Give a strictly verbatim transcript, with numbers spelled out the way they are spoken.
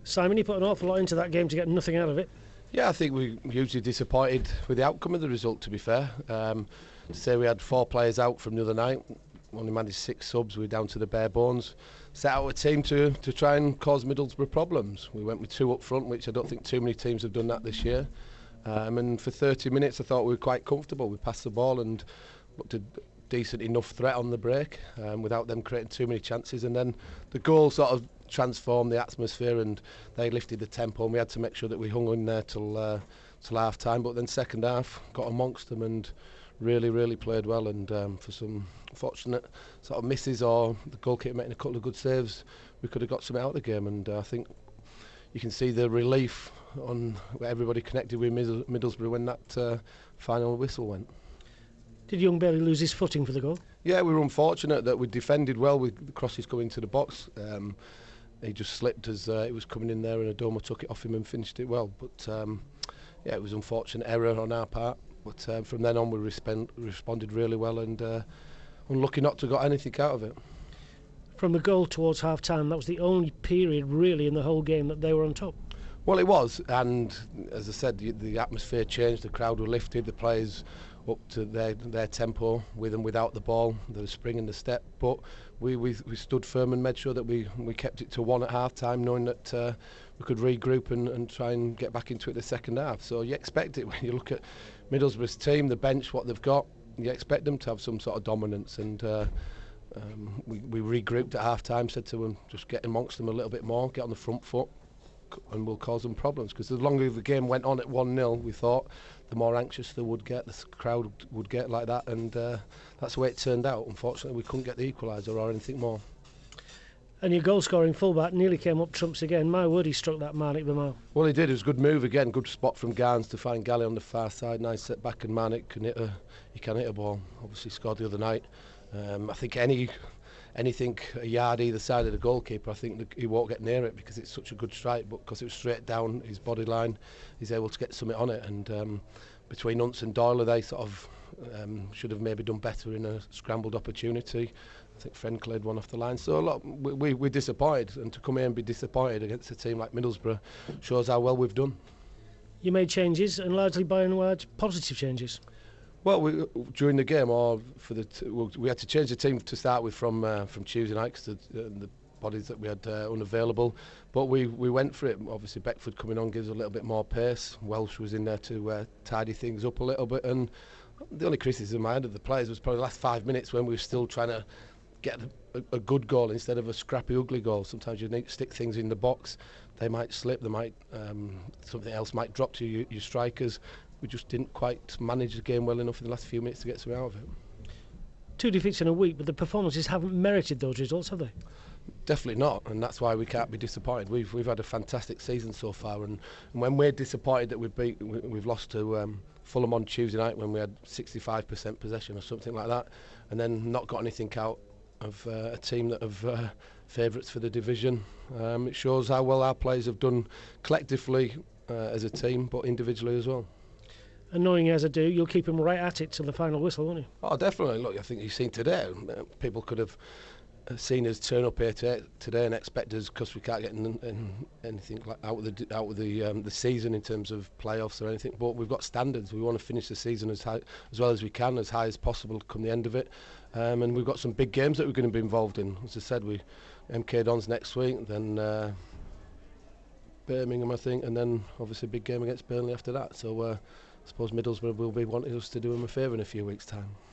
Simon, you put an awful lot into that game to get nothing out of it. Yeah, I think we were hugely disappointed with the outcome of the result, to be fair. Um, to say we had four players out from the other night, only managed six subs, we were down to the bare bones. Set out a team to, to try and cause Middlesbrough problems. We went with two up front, which I don't think too many teams have done that this year. Um, and for thirty minutes I thought we were quite comfortable. We passed the ball and looked a decent enough threat on the break um, without them creating too many chances. And then the goal sort of transformed the atmosphere and they lifted the tempo, and we had to make sure that we hung in there till, uh, till half time. But then second half got amongst them and really, really played well, and um, for some fortunate sort of misses or the goalkeeper making a couple of good saves, we could have got something out of the game. And uh, I think you can see the relief on everybody connected with Middlesbrough when that uh, final whistle went. Did young Bailey lose his footing for the goal? Yeah, we were unfortunate that we defended well with the crosses coming to the box. Um, he just slipped as uh, it was coming in there, and Adoma took it off him and finished it well. But um, yeah, it was an unfortunate error on our part. But uh, from then on we respond, responded really well, and uh, unlucky not to got anything out of it. From the goal towards half time, that was the only period really in the whole game that they were on top. Well, it was, and as I said, the, the atmosphere changed, the crowd were lifted, the players up to their their tempo with and without the ball, the spring and the step. But we, we we stood firm and made sure that we, we kept it to one at half time, knowing that uh, we could regroup and, and try and get back into it the second half. So you expect it when you look at Middlesbrough's team, the bench, what they've got, you expect them to have some sort of dominance. And uh, um, we, we regrouped at half time, said to them, just get amongst them a little bit more, get on the front foot, and we'll cause them problems. Because the longer the game went on at one nil, we thought the more anxious they would get, the crowd would get like that, and uh, that's the way it turned out. Unfortunately, we couldn't get the equaliser or anything more. And your goal-scoring fullback nearly came up trumps again. My word, he struck that Marnik Bamal. Well, he did. It was a good move again. Good spot from Garns to find Galley on the far side. Nice set back, and Marnik can hit a, he can hit a ball. Obviously scored the other night. Um, I think any anything a yard either side of the goalkeeper, I think the, he won't get near it because it's such a good strike. But because it was straight down his body line, he's able to get something on it. And um, between Unts and Doyle, they sort of um, should have maybe done better in a scrambled opportunity. I think Friend cleared one off the line. So a lot, we, we, we're disappointed, and to come here and be disappointed against a team like Middlesbrough shows how well we've done. You made changes, and largely by and large positive changes. Well, we, during the game, or for the t we had to change the team to start with from uh, from Tuesday night because the, uh, the bodies that we had uh, unavailable. But we we went for it. Obviously, Beckford coming on gives a little bit more pace. Welsh was in there to uh, tidy things up a little bit, and the only criticism I had of the players was probably the last five minutes when we were still trying to get a, a good goal instead of a scrappy, ugly goal. Sometimes you need to stick things in the box. They might slip. They might um, something else might drop to you, your strikers. We just didn't quite manage the game well enough in the last few minutes to get something out of it. Two defeats in a week, but the performances haven't merited those results, have they? Definitely not, and that's why we can't be disappointed. We've we've had a fantastic season so far, and, and when we're disappointed that we've beat, we, we've lost to um, Fulham on Tuesday night when we had sixty-five percent possession or something like that, and then not got anything out of uh, a team that have uh, favourites for the division. Um, it shows how well our players have done collectively uh, as a team, but individually as well. And knowing as I do, you'll keep him right at it till the final whistle, won't you? Oh, definitely. Look, I think you've seen today, uh, people could have seen us turn up here to, today and expect us, because we can't get in, in anything like out of the out of the um, the season in terms of playoffs or anything. But we've got standards. We want to finish the season as high, as well as we can, as high as possible, come the end of it. Um, and we've got some big games that we're going to be involved in. As I said, we M K Dons next week, then uh, Birmingham, I think, and then obviously a big game against Burnley after that. So. Uh, I suppose Middlesbrough will be wanting us to do him a favour in a few weeks' time.